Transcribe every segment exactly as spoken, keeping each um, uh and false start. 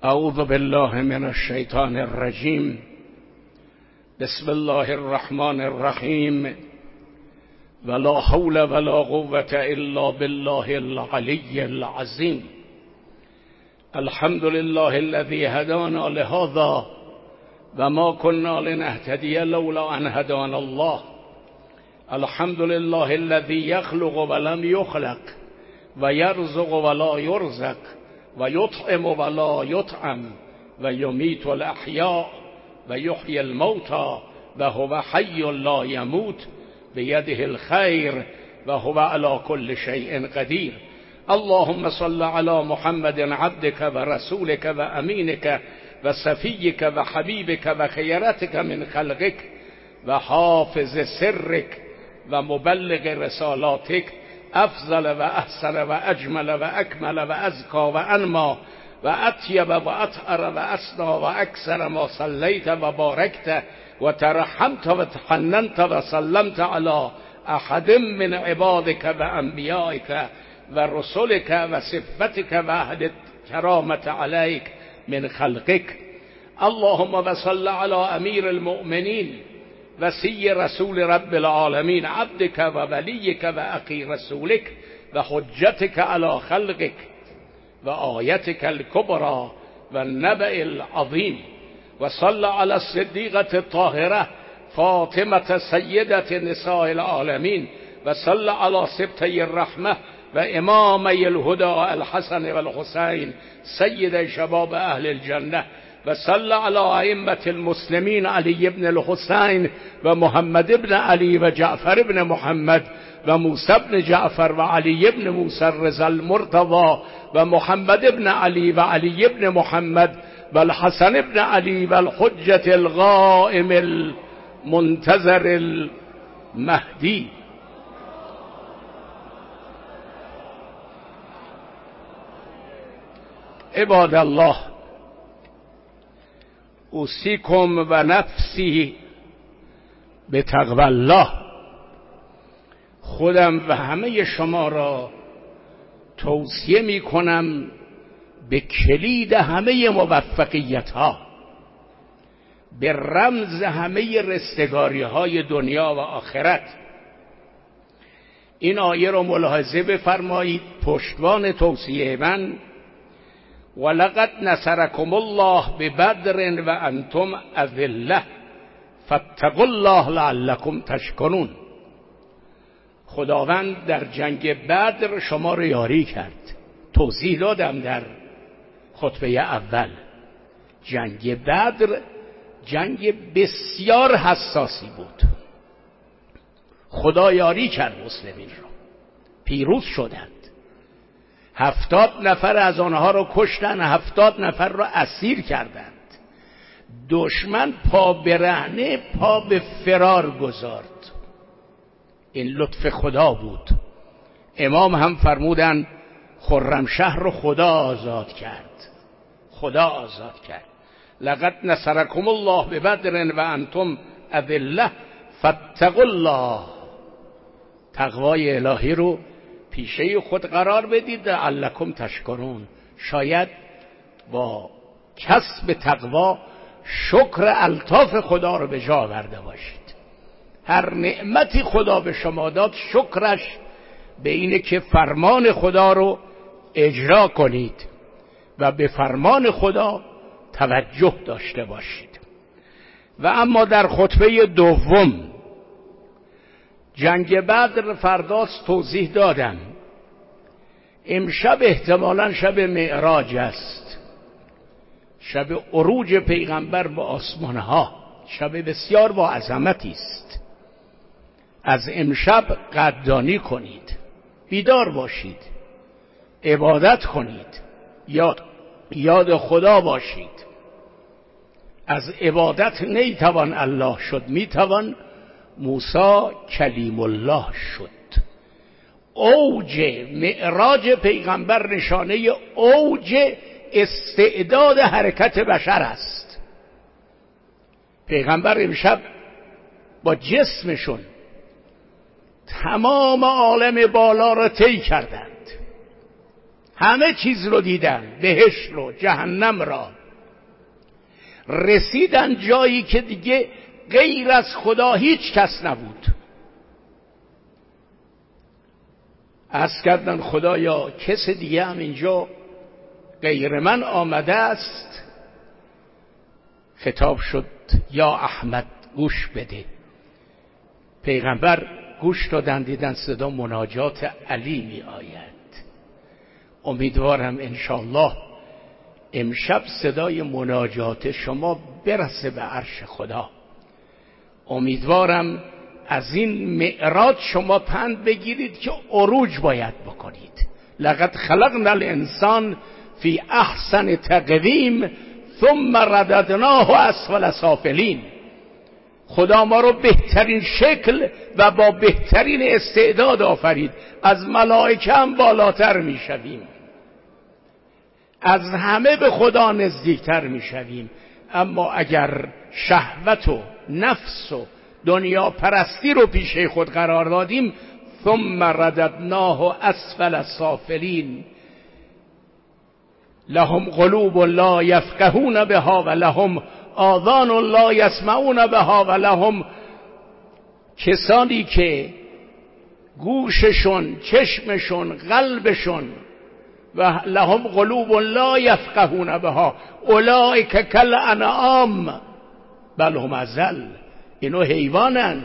اعوذ بالله من الشیطان الرجیم. بسم الله الرحمن الرحیم. ولا حول ولا قوة الا بالله العلی العظیم. الحمد لله الذي هدانا لهذا وما كنا لنهتدي لولا ان هدانا الله. الحمد لله الذي يخلق ولم يخلق ويرزق ولا يرزق ويطعم ولا يطعم ويميت الأحياء ويحيي الموتى وهو حي لا يموت بيده الخير وهو على كل شيء قدير. اللهم صل على محمد عبدك ورسولك وأمينك وصفيك وحبيبك وخيرتك من خلقك وحافظ سرك ومبلغ رسالاتك افضل و احسن و اجمل و اکمل و ازکا و انما و اطیب و اطهر و اسنا و اکثر ما صلیت و بارکت و ترحمت و تحننت و سلمت علی احد من عبادك و انبیائك و رسولك و صفتك و اهل کرامت علیک من خلقك. اللهم و صل علی امیر المؤمنین وسي رسول رب العالمين عبدك ووليك وأخي رسولك وحجتك على خلقك وآيتك الكبرى والنبأ العظيم. وصلى على الصديقة الطاهرة فاطمة سيدة نساء العالمين. وصلى على سبتي الرحمة وإمامي الهدى الحسن والحسين سيد شباب أهل الجنة. وصلى على أئمة المسلمين علي بن الحسين ومحمد بن علي وجعفر بن محمد وموسى بن جعفر وعلي بن موسى الرضا المرتضى ومحمد بن علي وعلي بن محمد والحسن بن علي والحجة الغائم المنتظر المهدي. عباد الله، اوصیکم و نفسی به تقوی الله. خودم و همه شما را توصیه می کنم به کلید همه موفقیت ها، به رمز همه رستگاری های دنیا و آخرت. این آیه را ملاحظه بفرمایید، پشتوان توصیه من: ولقد نصركم الله ببدر و انتم اذله فاتقوا الله لعلكم تشکرون. خداوند در جنگ بدر شما را یاری کرد. توضیح دادم در خطبه اول، جنگ بدر جنگ بسیار حساسی بود. خدا یاری کرد مسلمین را، پیروز شدند. هفتاد نفر از آنها را کشتن، هفتاد نفر را اسیر کردند. دشمن پا برهنه پا به فرار گذارد. این لطف خدا بود. امام هم فرمودن خرمشهر رو خدا آزاد کرد. خدا آزاد کرد. لقد نصركم الله ببدر و انتم اذله فاتقوا الله. تقوای الهی رو پیشه خود قرار بدید لعلکم تشکرون. شاید با کسب تقوا شکر الطاف خدا رو به جا آورده باشید. هر نعمتی خدا به شما داد شکرش به اینه که فرمان خدا رو اجرا کنید و به فرمان خدا توجه داشته باشید. و اما در خطبه دوم، جنگ بدر فرداست توضیح دادم. امشب احتمالاً شب معراج است، شب عروج پیغمبر به آسمانها، شب بسیار با عظمتی است. از امشب قدردانی کنید، بیدار باشید، عبادت کنید، یاد یاد خدا باشید. از عبادت نیتوان الله شد، میتوان موسی کلیم الله شد. اوج معراج پیغمبر نشانه اوج استعداد حرکت بشر است. پیغمبر امشب با جسمشون تمام عالم بالا را طی کردند، همه چیز رو دیدن، بهشت رو، جهنم را، رسیدن جایی که دیگه غیر از خدا هیچ کس نبود. عرض کردن خدایا کس دیگه هم اینجا غیر من آمده است. خطاب شد یا احمد گوش بده. پیغمبر گوش دادن، دیدن صدا مناجات علی می آید. امیدوارم انشاءالله امشب صدای مناجات شما برسه به عرش خدا. امیدوارم از این معراج شما پند بگیرید که عروج باید بکنید. لقد خلقنا الانسان فی احسن تقویم ثم رددناه اسفل سافلین. خدا ما رو بهترین شکل و با بهترین استعداد آفرید. از ملائکه هم بالاتر می شویم، از همه به خدا نزدیکتر می شویم. اما اگر شهوت و نفس و دنیا پرستی رو پیش خود قرار دادیم، ثم رددناه اسفل سافلین. لهم قلوب لا یفقهون بها و لهم آذان لا یسمعون بها و لهم، کسانی که گوششون، چشمشون، قلبشون، و لهم قلوب لا یفقهون بها اولئک کالانعام بل هم اضل. اینو حیوانند،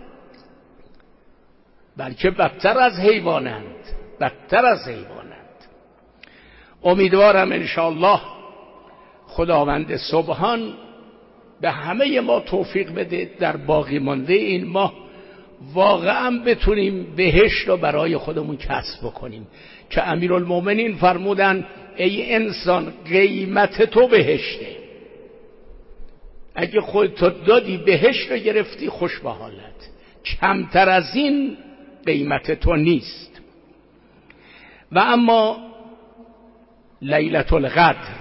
بلکه بدتر از حیوانند، بدتر از حیوانند. امیدوارم انشاءالله خداوند سبحان به همه ما توفیق بده در باقی مانده این ماه واقعا بتونیم بهشت رو برای خودمون کسب بکنیم که امیرالمومنین فرمودن ای انسان قیمت تو بهشته. اگه خودتو دادی بهشت رو گرفتی، خوش به حالت. کمتر از این قیمت تو نیست. و اما لیلة القدر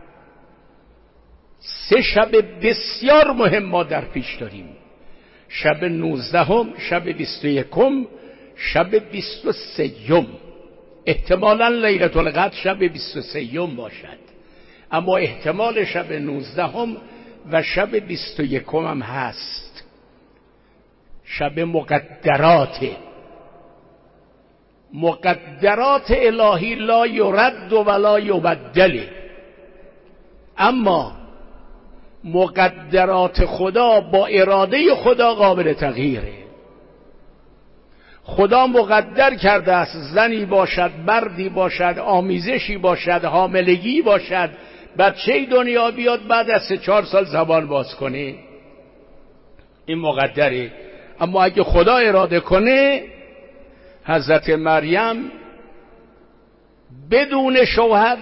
سه شب بسیار مهم ما در پیش داریم. شب نوزدهم، شب بیست و یکم، شب بیست و سیم. احتمالا لیلة القدر شب بیست و سیم باشد، اما احتمال شب نوزدهم و شب بیست و یکم هم هست. شب مقدرات مقدرات الهی لا یرد ولا یبدل. اما مقدرات خدا با اراده خدا قابل تغییره. خدا مقدر کرده است زنی باشد، مردی باشد، آمیزشی باشد، حاملگی باشد، بچه دنیا بیاد بعد از سه چهار سال زبان باز کنه. این مقدره. اما اگه خدا اراده کنه، حضرت مریم بدون شوهر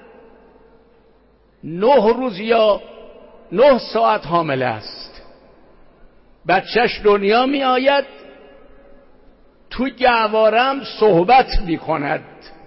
نه روز یا نه ساعت حامل است. بچهش دنیا می آید، تو گهوارم صحبت می کند.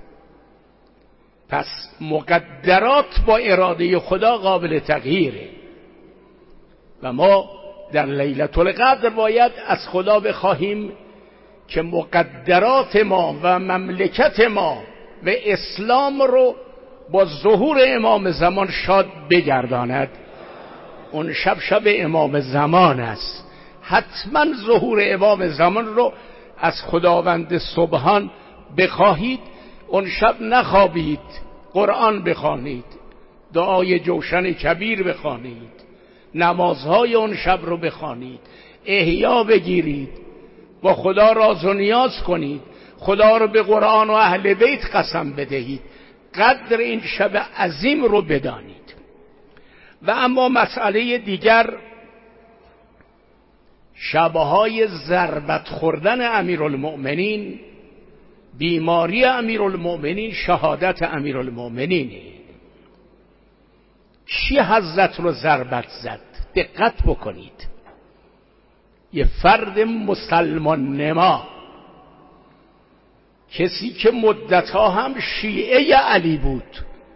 پس مقدرات با اراده خدا قابل تغییره و ما در لیلة القدر باید از خدا بخواهیم که مقدرات ما و مملکت ما و اسلام رو با ظهور امام زمان شاد بگرداند. اون شب شب امام زمان است. حتما ظهور امام زمان رو از خداوند سبحان بخواهید. اون شب نخوابید، قرآن بخوانید، دعای جوشن کبیر بخوانید، نمازهای اون شب رو بخوانید، احیا بگیرید، با خدا راز و نیاز کنید، خدا رو به قرآن و اهل بیت قسم بدهید، قدر این شب عظیم رو بدانید. و اما مسئله دیگر، شبهای ضربت خوردن امیرالمؤمنین، بیماری امیرالمؤمنین، شهادت امیرالمؤمنین. کی حضرت رو ضربت زد؟ دقت بکنید. یه فرد مسلمان نما، کسی که مدتها هم شیعه علی بود،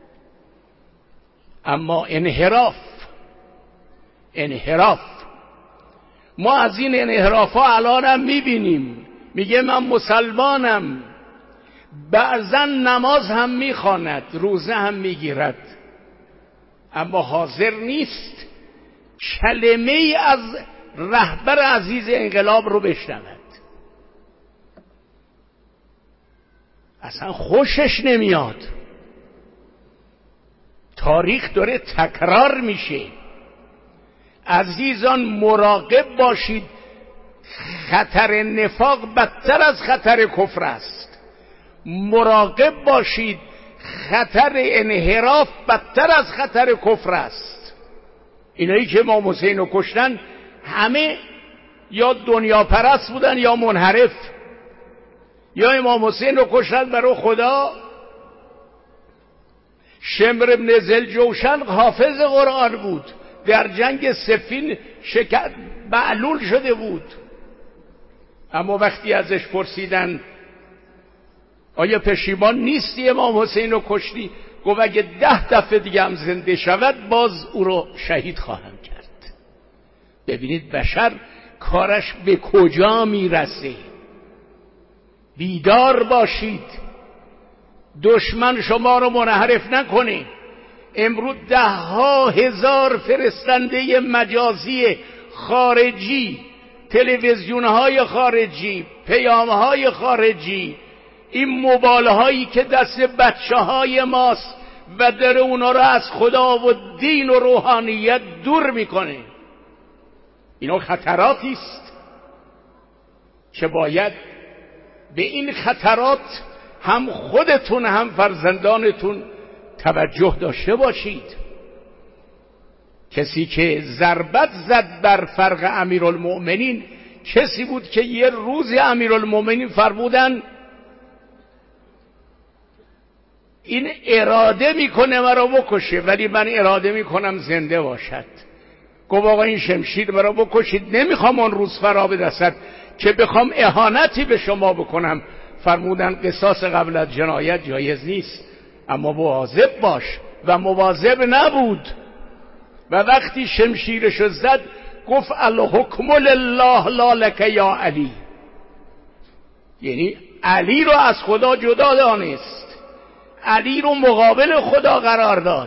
اما انحراف انحراف ما از این انحراف ها الان هم میبینیم. میگه من مسلمانم، بعضا نماز هم میخواند، روزه هم میگیرد، اما حاضر نیست کلمه ای از رهبر عزیز انقلاب رو بشنود. اصلا خوشش نمیاد. تاریخ داره تکرار میشه. عزیزان مراقب باشید، خطر نفاق بدتر از خطر کفر است. مراقب باشید، خطر انحراف بدتر از خطر کفر است. اینایی که امام حسین رو کشتن همه یا دنیا پرست بودن یا منحرف. یا امام حسین رو کشتن برای خدا. شمر ابن ذوالجوشن حافظ قرآن بود، در جنگ صفین شکست معلول شده بود، اما وقتی ازش پرسیدن آیا پشیمان نیستی امام حسین رو کشتی؟ گفت اگه ده دفعه دیگه هم زنده شود باز او رو شهید خواهم کرد. ببینید بشر کارش به کجا میرسه. بیدار باشید، دشمن شما رو منحرف نکنه. امروز ده ها هزار فرستنده مجازی خارجی، تلویزیون های خارجی، پیام های خارجی، این موبایل هایی که دست بچه های ماست و در اونا رو از خدا و دین و روحانیت دور میکنه. اینا خطراتی است که باید به این خطرات هم خودتون هم فرزندانتون توجه داشته باشید. کسی که ضربت زد بر فرق امیرالمؤمنین کسی بود که یه روز امیرالمؤمنین فرمودن این اراده میکنه مرا بکشه ولی من اراده میکنم زنده باشد. گفت آقا این شمشیر مرا بکشید، نمیخوام اون روز فرا برسد که بخوام اهانتی به شما بکنم. فرمودن قصاص قبل از جنایت جایز نیست، اما مواظب باش. و مواظب نبود و وقتی شمشیرشو زد گفت الحکم لله لا لک یا علی، یعنی علی رو از خدا جدا دانست، علی رو مقابل خدا قرار داد.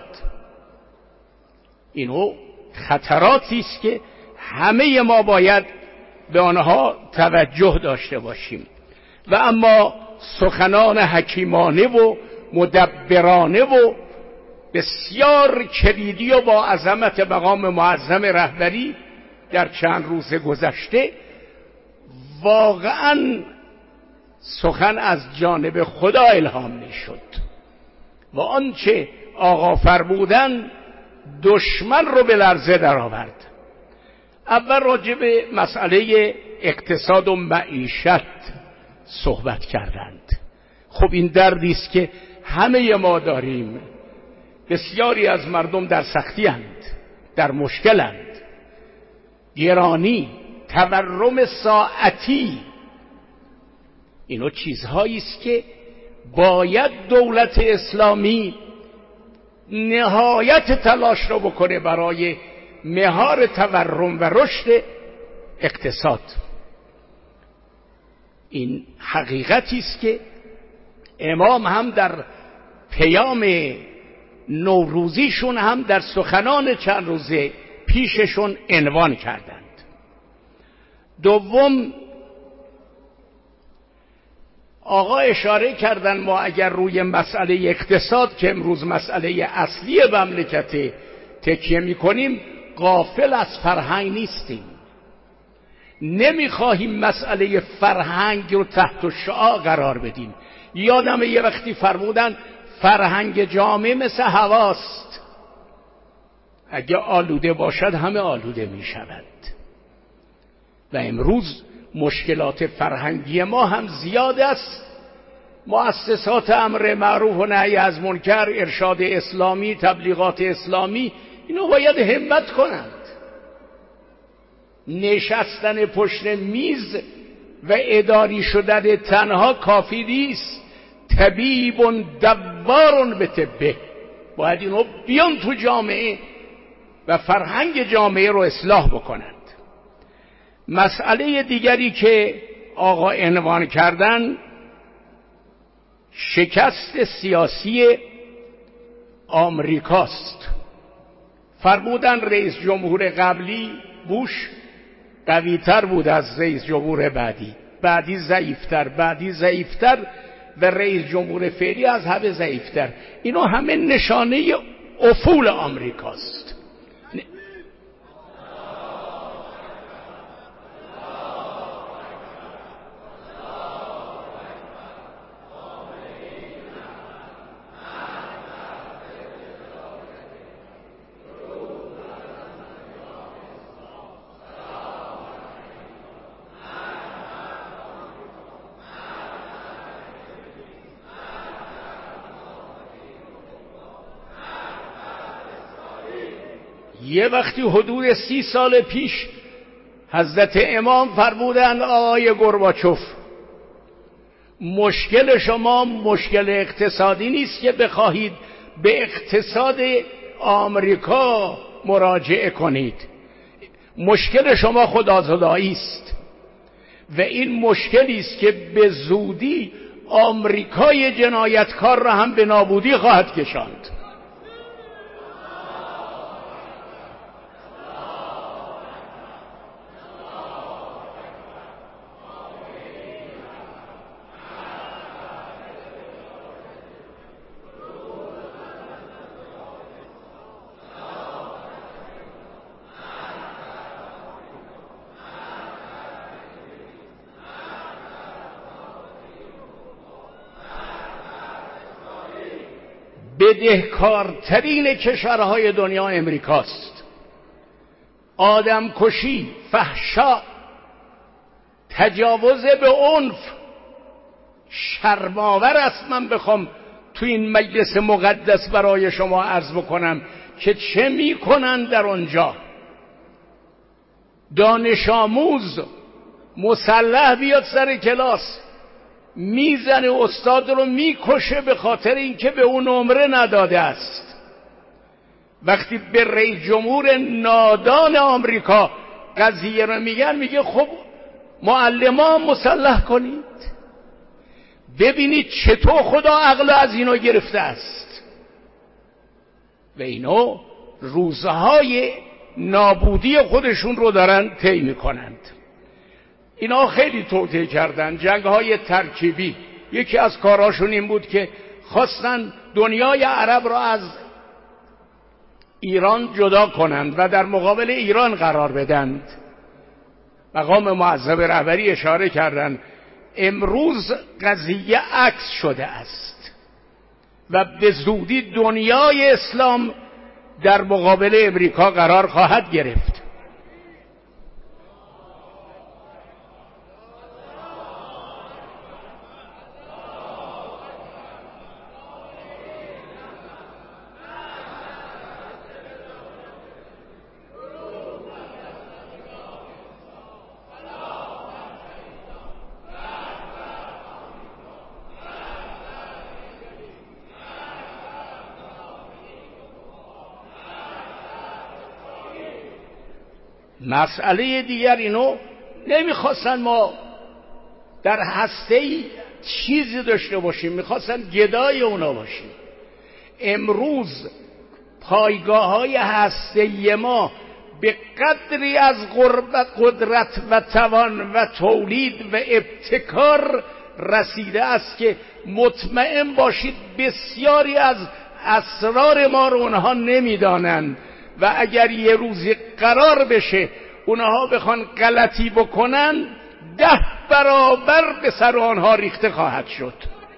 اینو خطراتی است که همه ما باید به آنها توجه داشته باشیم. و اما سخنان حکیمانه و مدبرانه و بسیار کلیدی و با عظمت مقام معظم رهبری در چند روز گذشته واقعا سخن از جانب خدا الهام میشد و آنچه آقا فرمودن دشمن رو به لرزه در آورد. اول راجع به مسئله اقتصاد و معیشت صحبت کردند. خب این دردی است که همه ما داریم. بسیاری از مردم در سختی اند، در مشکلند. گرانی، تورم ساعتی، اینو چیزهایی است که باید دولت اسلامی نهایت تلاش رو بکنه برای مهار تورم و رشد اقتصاد. این حقیقتی است که امام هم در پیام نوروزیشون هم در سخنان چند روزه پیششون عنوان کردند. دوم، آقا اشاره کردن ما اگر روی مسئله اقتصاد که امروز مسئله اصلی مملکت تکیه میکنیم غافل از فرهنگ نیستیم. نمیخواهیم مسئله فرهنگ رو تحت شعاع قرار بدیم. یادم یه وقتی فرمودن فرهنگ جامعه مثل هواست، اگه آلوده باشد همه آلوده میشود. و امروز مشکلات فرهنگی ما هم زیاد است. مؤسسات امر معروف و نهی از منکر، ارشاد اسلامی، تبلیغات اسلامی، اینو باید همت کنند. نشستن پشت میز و اداری شدن تنها کافی نیست. طبیب دوار به طبه، باید اینو بیان تو جامعه و فرهنگ جامعه رو اصلاح بکنند. مسئله دیگری که آقا عنوان کردن شکست سیاسی آمریکاست. فرمودن رئیس جمهور قبلی بوش قوی‌تر بود از رئیس جمهور بعدی، بعدی ضعیف‌تر، بعدی ضعیف‌تر و رئیس جمهور فعلی از همه ضعیف‌تر. اینا همه نشانه افول آمریکاست. یه وقتی حدود سی سال پیش حضرت امام فرمودند آقای گورباچوف، مشکل شما مشکل اقتصادی نیست که بخواهید به اقتصاد آمریکا مراجعه کنید، مشکل شما خودآزادی است و این مشکلی است که به زودی آمریکای جنایتکار را هم به نابودی خواهد کشاند. بدهکارترین کشورهای دنیا امریکاست. آدم کشی، فحشا، تجاوز به عنف شرم‌آور است من بخوام تو این مجلس مقدس برای شما عرض بکنم که چه میکنن در اونجا. دانش آموز مسلح بیاد سر کلاس، میزنه استاد رو میکشه به خاطر اینکه به اون نمره نداده است. وقتی به رئیس جمهور نادان آمریکا قضیه رو میگن، میگه خب معلمان مسلح کنید. ببینید چطور خدا عقل از اینا گرفته است و اینا روزهای نابودی خودشون رو دارن طی میکنند. اینا خیلی توطئه کردن، جنگ‌های ترکیبی. یکی از کاراشون این بود که خواستن دنیای عرب را از ایران جدا کنند و در مقابل ایران قرار بدند. مقام معظم رهبری اشاره کردند امروز قضیه عکس شده است و به زودی دنیای اسلام در مقابل امریکا قرار خواهد گرفت. مسئله دیگر اینو نمیخواستن ما در هسته‌ای چیزی داشته باشیم، میخواستن گدای اونا باشیم. امروز پایگاه‌های هسته‌ای ما به قدری از قدرت و توان و تولید و ابتکار رسیده است که مطمئن باشید بسیاری از اسرار ما رو اونها نمیدانند و اگر یه روزی قرار بشه اونها بخوان غلطی بکنن، ده برابر به سر آنها ریخته خواهد شد.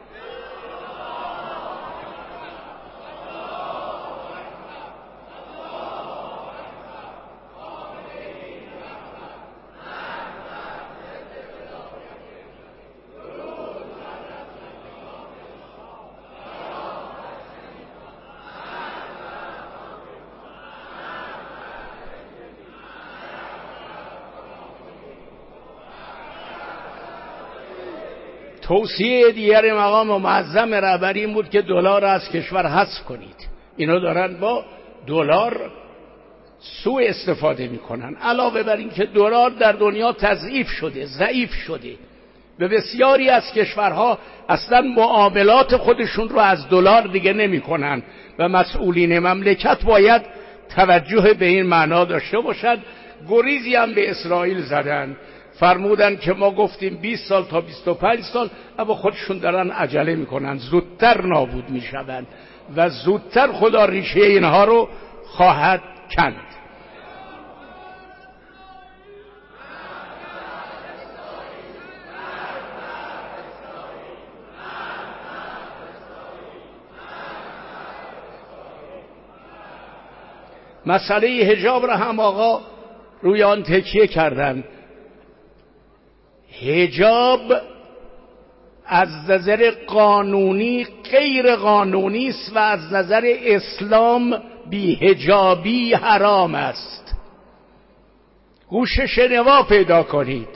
توصیه دیگر مقام معظم رهبری این بود که دلار از کشور حذف کنید. اینا دارن با دلار سوء استفاده میکنن. علاوه بر این که دلار در دنیا تضعیف شده، ضعیف شده و بسیاری از کشورها اصلا معاملات خودشون رو از دلار دیگه نمیکنن و مسئولین مملکت باید توجه به این معنا داشته باشد. گریزی هم به اسرائیل زدن، فرمودن که ما گفتیم بیست سال تا بیست و پنج سال، اما خودشون دارن عجله میکنن، زودتر نابود میشوند و زودتر خدا ریشه اینها رو خواهد کند. مسئله حجاب را هم آقا روی آن تکیه کردن. حجاب از نظر قانونی غیر قانونی است و از نظر اسلام بی‌حجابی حرام است. گوش شنوا پیدا کنید.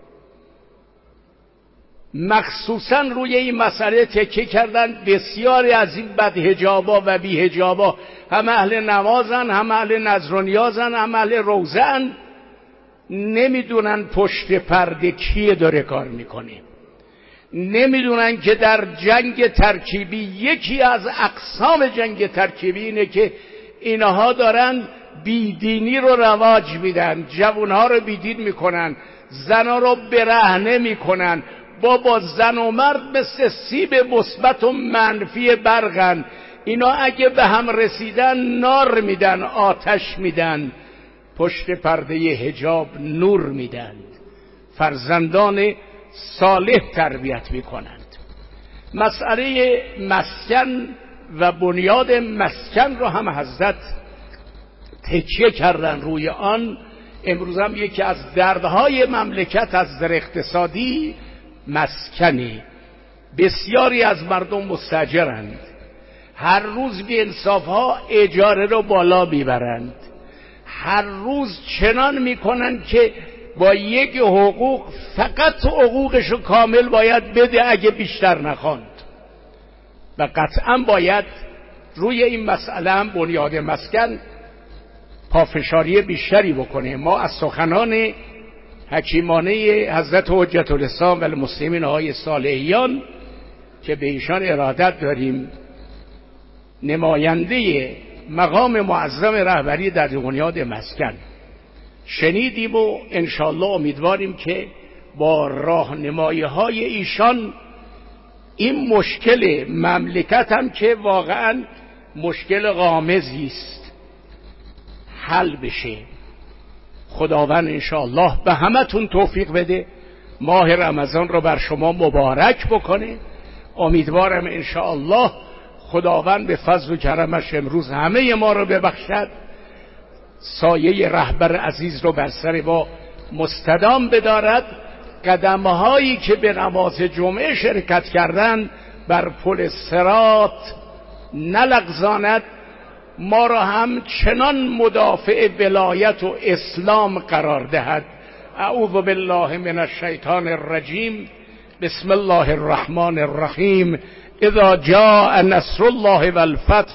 مخصوصا روی این مسئله تکیه کردن بسیاری از این بدحجابا و بی‌حجابا، هم اهل نمازن، هم اهل نذرانیازن، هم اهل روزن، نمیدونن پشت پرده کیه داره کار میکنه، نمیدونن که در جنگ ترکیبی یکی از اقسام جنگ ترکیبی اینه که اینها دارن بیدینی رو رواج میدن، جوانها رو بیدین میکنن، زنها رو برهنه میکنن. بابا زن و مرد مثل سیب مثبت و منفی برقن، اینا اگه به هم رسیدن نار میدن، آتش میدن، پشت پرده حجاب نور میدند، فرزندان صالح تربیت میکنند. مسئله مسکن و بنیاد مسکن رو هم حضرت تکیه کردن روی آن. امروز هم یکی از دردهای مملکت از نظر اقتصادی مسکنی. بسیاری از مردم مستاجرند، هر روز بی انصافها اجاره رو بالا میبرند، هر روز چنان میکنن که با یک حقوق فقط حقوقشو کامل باید بده اگه بیشتر نخواند. و قطعا باید روی این مسئله هم بنیاد مسکن پافشاری بیشتری بکنه. ما از سخنان حکیمانه حضرت حجت الاسلام و المسلمین آقای صالحیان که به ایشان ارادت داریم، نماینده مقام معظم رهبری در بنیاد مسکن، شنیدیم و انشالله امیدواریم که با راهنمایی های ایشان این مشکل مملکت هم که واقعا مشکل غامضی است حل بشه. خداوند انشالله به همتون توفیق بده، ماه رمضان رو بر شما مبارک بکنه. امیدوارم انشالله خداوند به فضل و کرمش امروز همه ما رو ببخشد، سایه رهبر عزیز رو بر سر ما مستدام بدارد، قدمهایی که به نماز جمعه شرکت کردن بر پل صراط نلغزاند، ما را هم چنان مدافع ولایت و اسلام قرار دهد. اعوذ بالله من الشیطان الرجیم. بسم الله الرحمن الرحیم. اذا جاء نصر الله والفتح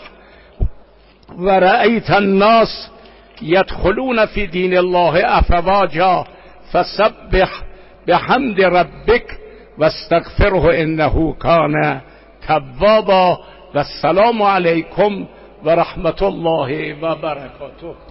ورأيت الناس يدخلون في دين الله افواجا فسبح بحمد ربك واستغفره انه كان توابا. والسلام علیکم و رحمت الله و برکاته.